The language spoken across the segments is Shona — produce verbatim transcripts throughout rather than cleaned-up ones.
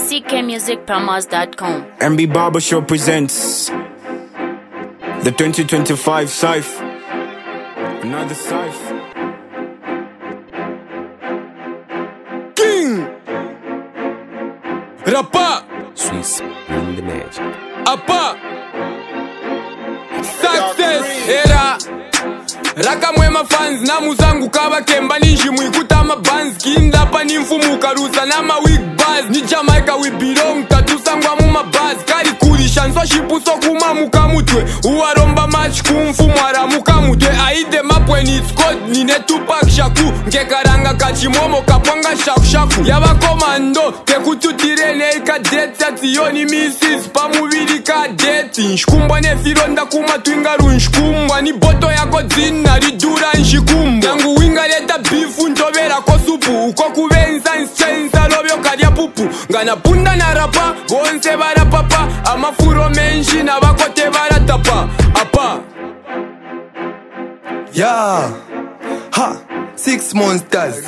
c k music promos dot com. M B Barber Show presents the twenty twenty-five Cypher. Another Cypher. King Rapa Swiss bring the magic. Apa Success Era Raka mwema fans na muzangu kaba kemba ninji mwikuta mabands kinda pa nimfumuka rusa na ma weak bars ni Jamaica we belong tatusangwa mu mabaz kari kuri shanswa shipuso kuma mukamutwe uwaromba match kumfumu aramuka mutwe aide mapwe ni squad ni ne Tupac Shaku ngekaranga kachimomo kapanga shaku shaku yaba komando tekututire ne cadet ationi missis pa mubiri cadet nshkumbwa ne fironda kuma twingaru nshkumbwa ni boto yako zina ridura nshikumbo yangu winga leta bifu ntobera ko supu uko kubenza nsenza lobyo kalya pupu ngana punda na rapa bonse bara papa amafuro menshi na bakote bara tapa apa Yeah, ha, six monsters.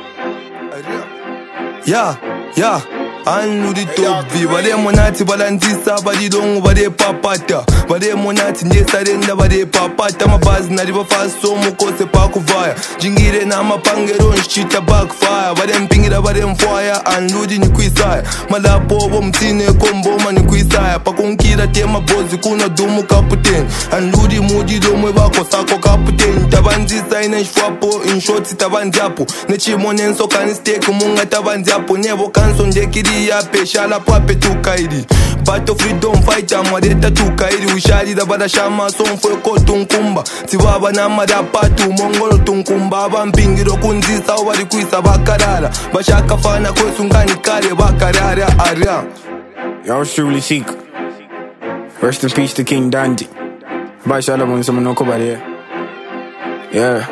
Yeah, yeah. Anu di top V, bade monati balanzisa, badi dongo bade papata, bade monati njesa renda bade papata, mabazi na riba faso mukose pa kuvaya, jingire na mapangero nshita backfire, bade mpingira bade mfwaya, anludi ni kuisaya, malapo bo mtine komboma ni kuisaya, pakunkira tema bozi kuna dumu kaputen, anludi mudi domwe bako sako kaputen, tabanzisa ina nshwapo, inshoti tabanziapo, nechimone nso kanisteke munga tabanziapo, nebo kanso ndekiri ya peshala pape tukaidi Battle freedom fighter mwadeta tukaidi Ushari da bada shama sonfwe ko tunkumba Tiwaba na madapa tu mongolo tunkumba Bampingiro kunzisa wari kuisa bakarara Bashaka fana kwesu ngani kare bakarara ara Y'all truly seek. Rest in peace to King Dandy. Bye Shalom Samanoko Badia. Yeah.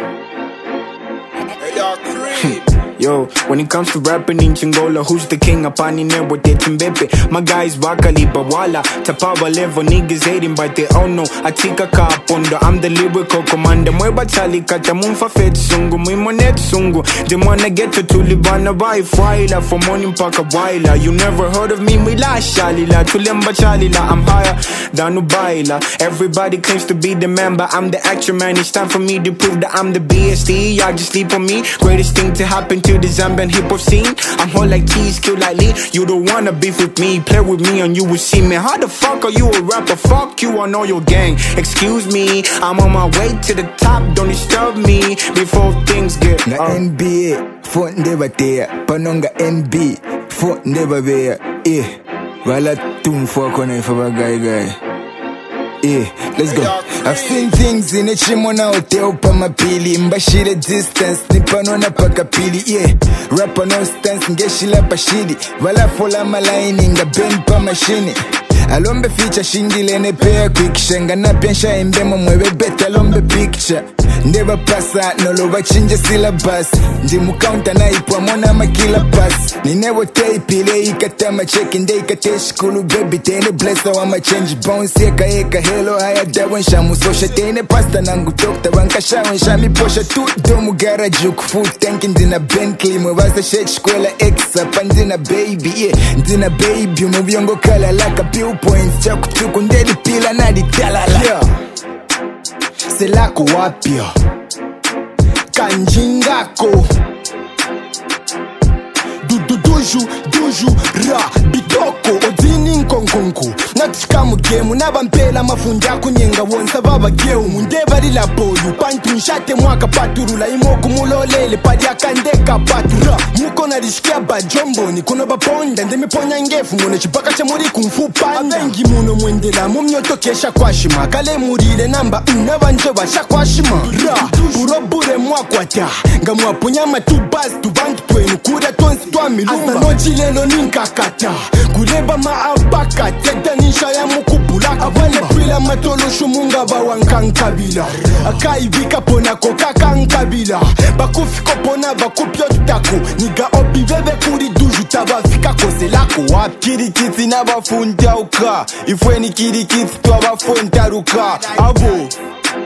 Yo, when it comes to rapping in Chingola, who's the king? Apani nebo de Timbepe. My guys Wakali Bawala. Tapawa level niggas hating, but they all know Atika Kapondo. I'm the lyrical commander. Mwe batali kata mumfa fed sungu. Mwe monet sungu. They wanna get to Tulibana by Fila. For morning paka waila. You never heard of me, Mila Shalila. Tulemba Chalila. I'm higher than Ubaila. Everybody claims to be the member. I'm the action man. It's time for me to prove that I'm the B S D. Y'all just sleep on me. Greatest thing to happen to the Zambian hip-hop scene. I'm hot like cheese, kill like Lee. You don't wanna beef with me, play with me and you will see me. How the fuck are you a rapper? Fuck you, I know your gang. Excuse me, I'm on my way to the top. Don't disturb me before things get Na uh. N B A, phone never there. Panonga N B, phone never there. Eh, wala tum fuck on if a guy guy. Yeah, let's go. I've seen things in a chimona hotel pa mapili mbashire distance nipanona paka pili. Yeah, rapper no stance ngeshila pashidi wala fola malaini nga bend pa machine. Alombe feature shingile ne pair quick shenga na piensha imbemo mwebe beta alombe picture. Never passa no lova chinja syllabus. Ndi mukaunta na ipwa mona makila pass. Ni never tape ile ikatama checking day katesh kulu baby tene blessa wa ma change bounce eka eka hello haya dawan shamu sosha tene pasta nangu dokta wanka shawan shami posha tu domu garage food tanking dina Bentley mwasa shake skwela exa pandina baby yeah dina baby mubiongo kala like a bill points chaku tuku ndeli pila na di talala yeah. C'est lako wapya kanjingako dudu duju duju ra bitoko odini nkonkonko natika mugemu nabampela mafunja kunyenga wonsa baba geu mundeba lila boyu pantu nshate mwaka paturula imoku mulolele padi akandeka patura muko na riskia bajomboni kuno baponda ndemi ponya ngefu ngone chipaka cha muri kumfupanda abengi muno mwendela mumnyoto kesha kwashima kale murile namba unabanje basha kwashima ra urobure mwakwata ngamwaponya matubas tubantu twenu kura tonsi twa milumba asa nochi lelo ninkakata kuleba maabaka teta nisha ya mukubula abale pila matolo shumunga bawankankabila akaibika pona koka kankabila bakufiko pona bakupyo tutako niga obi bebe kuri duju tabafika kose lako wapi kirikiti na bafunta uka ifweni kirikiti twa bafunta ruka abo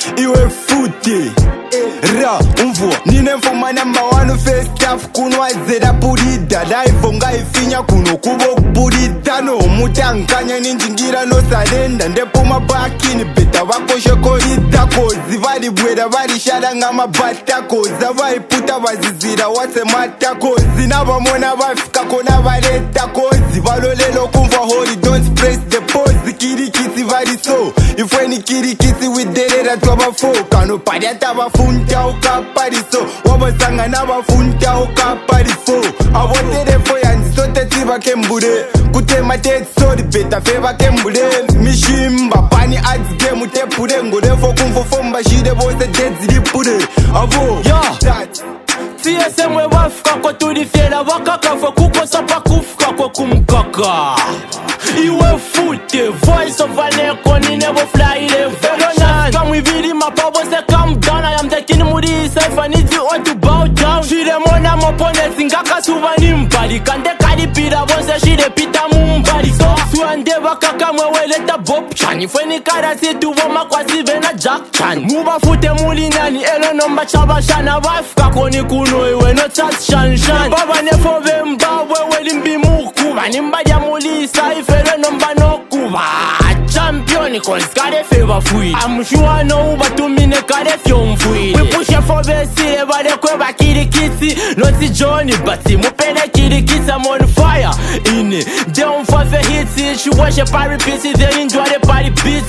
iwe futi ra umvua nine mfuma number one first staff kunwa zera purida live ngaifinya kuno kubo purida no mutankanya ninjingira no salenda ndepuma bakini beta bakoshe korida kozi vali bwera vali shara ngama bata koza vaiputa vazizira wase mata kozi nabamona vafika kona valeta kozi valolelo kumva hori don't press the pause kirikisi vali so ifweni kirikisi widerera twabafoka no pariata bafunta ukapariso wabasanga nabafunta ukaparifo aboterefo yanzisote sibakembure kutema tetsori beta feva kembure mishimba pani ads game tepure ngorefo kumfofomba shide bose tedziripure avo yeah. C S M we wafika kwa tulifyela wakakafa kukosa pakufika kwa kumkaka iwe fute voice of an echo ni never fly level come wivili mapabo se calm down I am taking muri safe I need you all to bow down shire mona mopone singaka suva nimpali kande kalipira bose shire pita mumbali so suande wakaka mweweleta bob chani fweni karasi tuvoma kwa sive na jack chan muba fute muli nani elo nomba chabashana wafika koni kuno iwe no chat shan shan baba nefo vemba wewe limbi muku vanimba ya muli saifele nomba no kuva champion cause kare favor fui I'm sure no batumine kare fyom fui we push for the sile vale kwe bakiri kiti not Johnny but mupene kiri kiti I'm on fire in it down for the hits you watch a party pieces then enjoy the party beats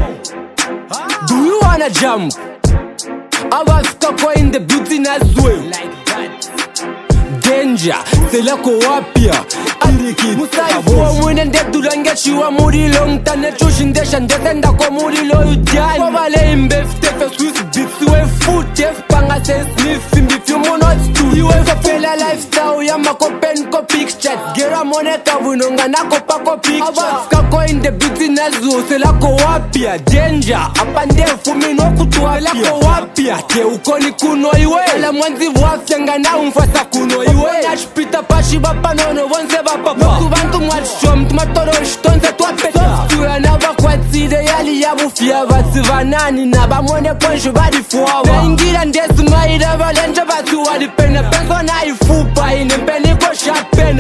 do you wanna jump I was stuck in the beauty as well like that danger selako wapia iriki musaifu mwine ndedulange chiwa muri long tane chushindesha ndesenda kwa muri lo yudani wabale imbeftefe swiss beats we foot panga se sniff mbifu monot tu iwe fela lifestyle ya makopen ko pictures gera moneka bunonga nako pako picture abafika in the beauty nazo selako wapia danger apande fumi no kutwa selako wapia ke ukoni kuno iwe la mwanzi wafyanga na umfasa kuno iwe Pita pashi bapa nono wonse bapa Moku bantu mwachom tumatoro shitonze twapeta Tuya naba kwa tside yali yabu fia Vati vanani naba mwone konshu badi fuwa Bengira ndesi maida valenja vatu wadi pena Penso na ifupa ine mpeni kosha pena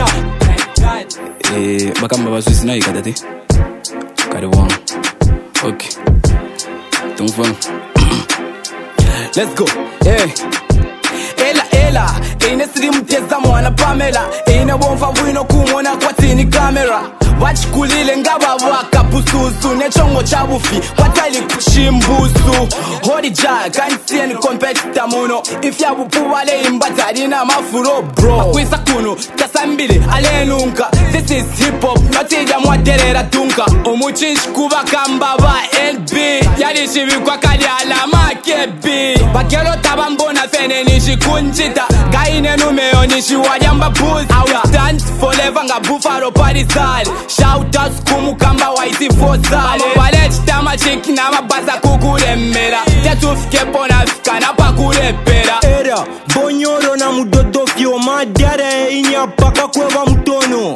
Eh, bakamba basuisi na ikadati Kari wangu Okay Tungfang Let's go Eh Ela ela Ine siri mteza mwana Pamela Ine wonfa wino kumona kwa tini kamera Wachikulile ngaba waka pususu Nechongo chabufi Watali kushimbusu Hodi ja Kansiye ni competitor muno If ya wupu wale imbatari na mafuro bro Makwisa kuno Kasambili alenunka This is hip hop Natija mwaterera tunka Umuchish kuba kambaba L B Yalishi vikwa kali alama K B Bakelo tabambona fene nishi kunjita Gaine numeo nishi wajamba puzi I will stand forever nga buffalo parisali Shout out kumukamba waiti fosale Wale chitama chiki na mabaza kukuremera Tetufike pona fika na pakulepera Era, bonyoro na mudodo fio Madare inya paka kweva mtono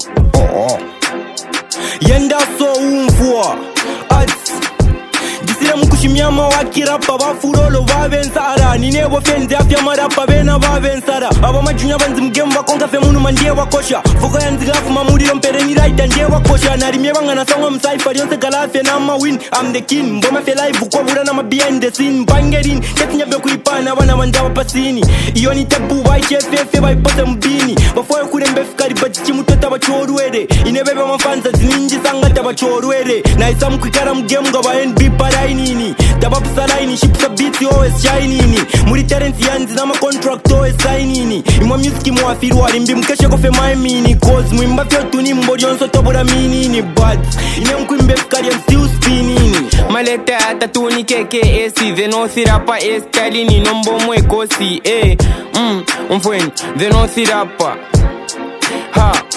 Yenda so umfua Ats Gisira mkushimyama wakirapa Bafurolo vavensara Ninebo fenzi afya marapa Bena vavensara Aba majunya banzi mgemu wakonga Femunu mandie wakosha Foka yanzi gafu mamuriro mpere ni raida ndie wakosha Narimye banga na sangwa msaifa Yonse galafya na ma win I'm the king Mboma fe live kwa vura na ma behind the scene Bangerin Keti nyabe kuipana Wana mandawa pasini Iyo ni tebu Waiche fefe Waipose mbini Bafoye kurembe fikari Bachichi mutota bachoruere Inebebe mafanza Zininji sangata bachoruere Na isa mkwikara mgemu Gaba N B parainini Tabapsa laini Shipsa beats always shinini Muri talent yanzi Nama contract always signini Imwa music mwafiru Warimbi mkeshe kofe maimini Cause mwimba fyo tuni mbodi Yonso tobura minini But Ine mkwimbe fikari I'm still spinini Malete ata tuni keke esi Veno thirapa eskalini Nombo mwe kosi eh Mm, umfweni Veno thirapa Ha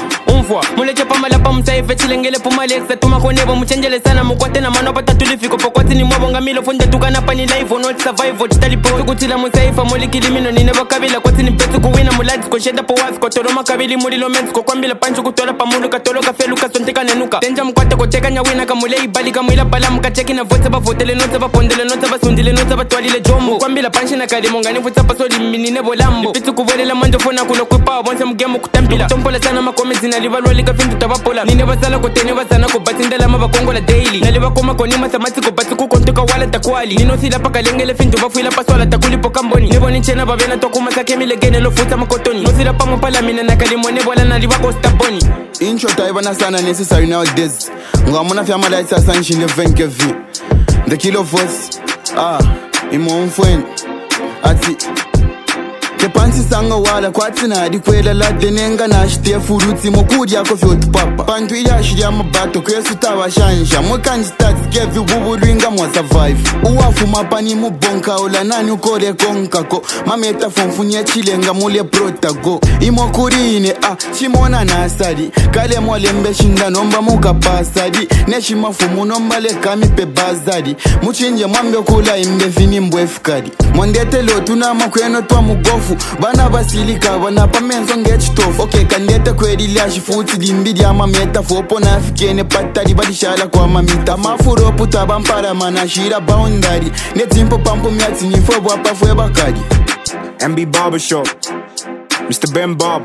tumfua muleche pamalapa msaife chilengele pumalexa tumakonebo muchenjele sana mukwate na mano patatulifiko pokwati ni mwabonga milo funja tukanapa ni live not survival chitalipo tukutila musaifa mulikilimino nine bakabila kwati ni betu kuwina muladi kosheda po wazi kotoro makabili mulilo menzi kokwambila panchu kutola pamulu katolo kafelu kasonteka nenuka tenja mkwate koteka nyawina kamulei bali kamwila pala mukacheki na vote bavotele note bapondele note basundile note batwalile jomo kwambila panshi na kalimo ngani futa pasoli minine bolambo pitu kuvolela mando fona kulo kwepa bonse mugemo kutambila tompola sana makomezi nalibalwa likafintu tabapola nine basala kotene basana kubatindela mabakongola daily nalibakoma koni mathematical bati kukontoka wala takwali nino sila pakalengele fintu bafuila paswala takulipo kamboni nebo nichena babena tokuma sakemile gene lo futa makotoni no sila pamo pala mina na kalimo nebola nalibako staboni intro taibana sana necessary nowadays ngamona fyama la isa sanshi le vingt v the kilo voice ah imo mfwen ati ke pansi sanga wala kwatsi na dikwela la denenga na shite furuti mokudi yako fyoti papa pantu ya shija mabato kwesu tawashanja mwekanji stats kevi bubulwinga mwa survive uwafu mapani mubonka ola nani ukore konkako mameta fonfunye chilenga mule protago imokurine ah chimona nasari kale mwalembe shinda nomba muka pasadi neshimafumu nomba le kami pe bazadi muchinje mwambe kula imbe fini mbwefukadi mwandete lotu na makweno twa mugofu bana basilika bana pamenzo ngechitofu okay kandete kweli lashi futi dimbidi ama meta fopo na fikene patali badishala kwa mamita mafuro puta bampara manashira boundary netimpo pampo myati nifo bwapa fwe bakadi M B Barbershop, Mister Ben Bob,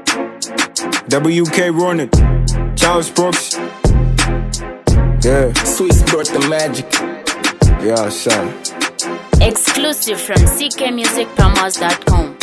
W K Ronin, Charles Brooks. Yeah, Swiss brought the magic. Yeah, son. Exclusive from c k music promos dot com.